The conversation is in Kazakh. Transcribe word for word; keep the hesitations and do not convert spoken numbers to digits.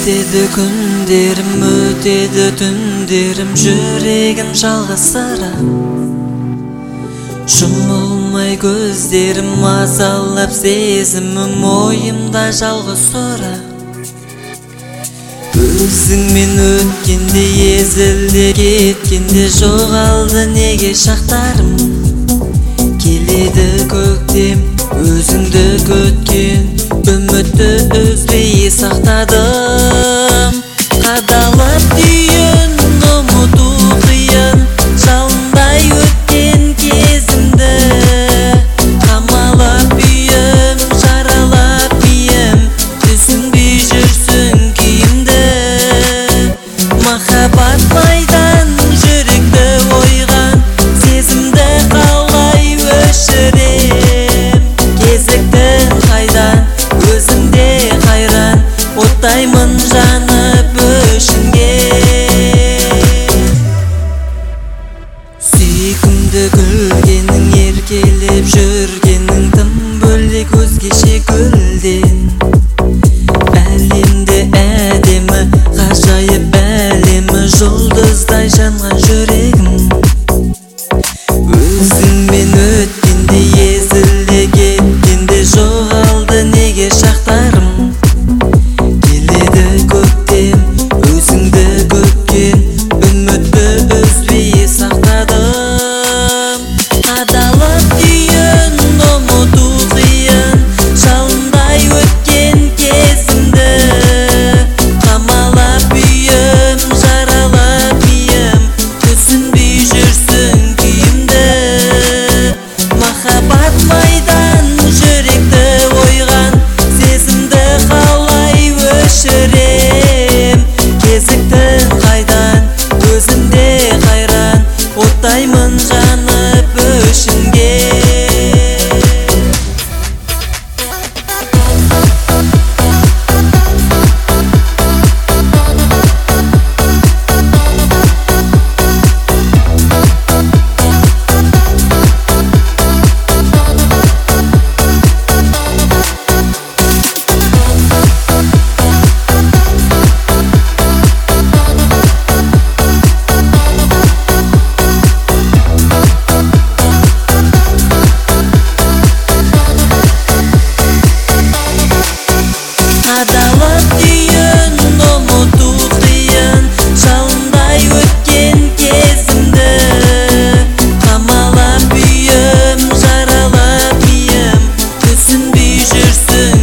Өтеді күндерім, өтеді түндерім, жүрегім жалғастыра. Жұмылмай көздерім, мазалап сезімім, ойымда жалғыз тұра. Өзіңмен өткенде, езілде кеткенде, жоғалды неге шақтарым. Келеді көктем, өзіңді көткен, үмітті үзбей сақтадым. Қадалып түйін, ұмыту қиын, жалындай өткен кезімді. Қамалап үйім, жаралап миым, түсінбей жүрсің күйімді. Махаббат майдан, жүректі ойған, сезімді қалай өшірем. Кезіктің қайдан, өзімде қайран, оттаймын жанып өшінге. Сүйкімді күлгенің, еркелеп жүргенің, тым бөлек өзгеше гүлден. Әлемде әдемі, ғажайып әлемі, жұлдыздай жанған жүрегім. Өзіңмен өткенде, езілде кеткенде, жоғалды неге шақтарым. Келеді көктем, өзіңді көткен, үмітті үзбей сақтадым. Қадалып түйін, ұмыту қиын, жалындай өткен кезімді. Қамалап үйім, жаралап миым, түсінбей жүрсің күйімді. Махаббат майдан, жүректі ойған, сезімді қалай өшірем. Кезіктің қайдан, өзімде қайран, оттаймын жанып өшінге. Қадалып түйін, ұмыту қиын, жалындай өткен кезімді. Қамалап үйім, жаралап миым, түсінбей жүрсің